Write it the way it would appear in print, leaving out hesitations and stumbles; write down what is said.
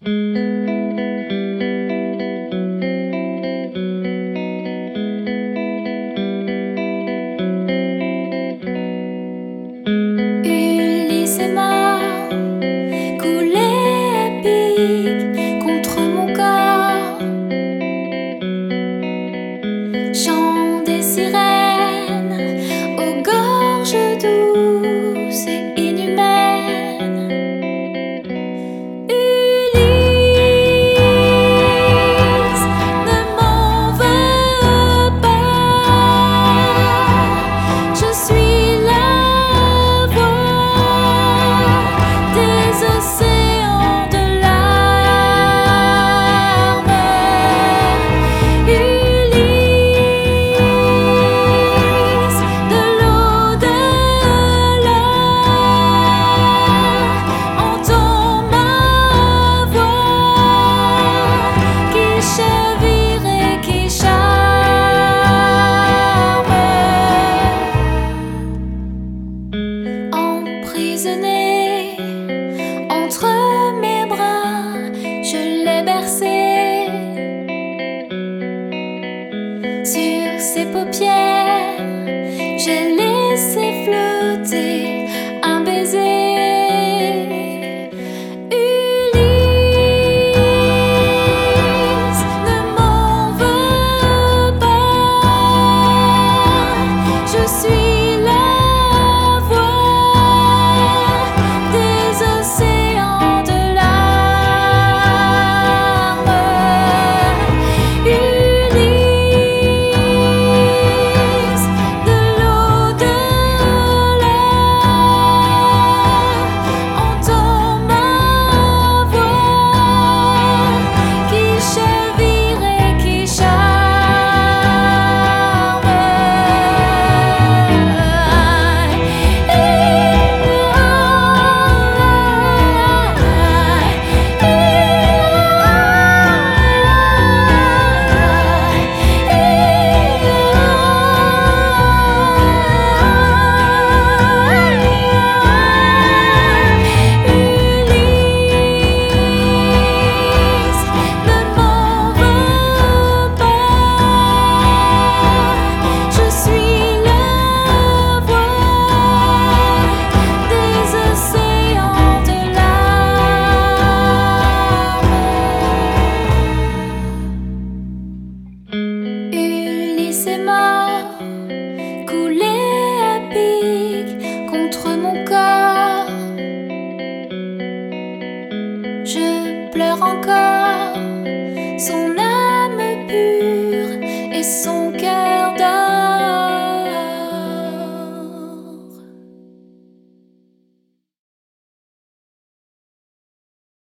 Ulysse est mort, coulé à pic contre mon corps. Chant des sirènes aux gorges douces et inhumaines. Ulysse, ne m'en veux pas, je suis la voix des océans de larmes. Ulysse, de l'au-delà, entends ma voix qui chavire et qui charme. Emprisonné entre mes bras, je l'ai bercé. Sur ses paupières, j'ai laissé flotter un baiser. Ulysse, ne m'en veux pas, je suis la voix des océans de larmes. Ulysse, de l'au-delà, entends ma voix qui chavire et qui charme. Ulysse, ne m'en veux pas, je suis la voix des océans de larmes. Ulysse est mort, coulé à pic contre mon corps. Je pleure encore son